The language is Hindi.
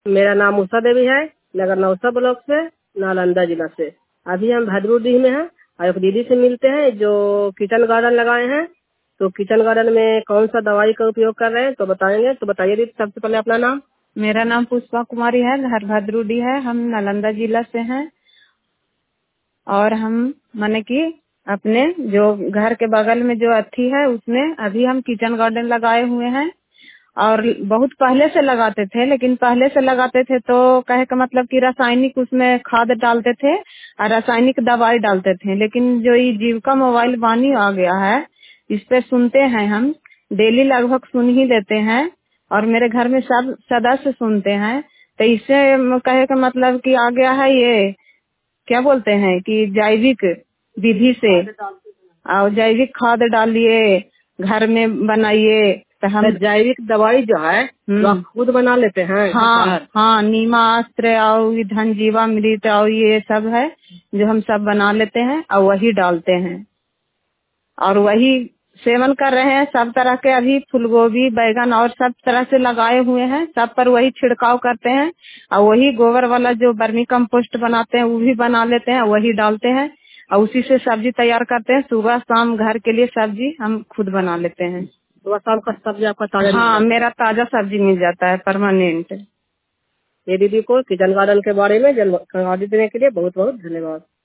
मेरा नाम उषा देवी है, नगर नौसा ब्लॉक से, नालंदा जिला से। अभी हम भद्रूडीह में हैं और एक दीदी से मिलते हैं जो किचन गार्डन लगाए हैं। तो किचन गार्डन में कौन सा दवाई का उपयोग कर रहे हैं तो बताएंगे। तो बताइए दीदी, सबसे पहले अपना नाम। मेरा नाम पुष्पा कुमारी है, घर भद्रूडी है, हम नालंदा जिला से हैं। और हम माने कि अपने जो घर के बगल में जो अथी है उसमें अभी हम किचन गार्डन लगाए हुए हैं। और बहुत पहले से लगाते थे, लेकिन पहले से लगाते थे तो कहे का मतलब कि रासायनिक उसमें खाद डालते थे और रासायनिक दवाई डालते थे। लेकिन जो ये जीविका मोबाइल वाणी आ गया है, इस पे सुनते हैं हम, डेली लगभग सुन ही लेते हैं और मेरे घर में सब सदस्य सुनते हैं। तो इससे कहे का मतलब कि आ गया है ये क्या बोलते हैं कि जैविक विधि से और जैविक खाद डालिए, घर में बनाइए। तो हम जैविक दवाई जो है जो आप खुद बना लेते हैं? हाँ, नीमास्त्र और धनजीवामृत और ये सब है जो हम सब बना लेते हैं और वही डालते हैं और वही सेवन कर रहे हैं। सब तरह के अभी फूलगोभी, बैगन और सब तरह से लगाए हुए हैं, सब पर वही छिड़काव करते हैं और वही गोबर वाला जो वर्मी कंपोस्ट बनाते हैं वो भी बना लेते हैं, वही डालते हैं और उसी से सब्जी तैयार करते हैं। सुबह शाम घर के लिए सब्जी हम खुद बना लेते हैं। सुबह शाम का सब्जी आपका ताजा? हाँ, मेरा ताजा सब्जी मिल जाता है परमानेंट। ये दीदी को किचन गार्डन के बारे में जानकारी देने के लिए बहुत बहुत धन्यवाद।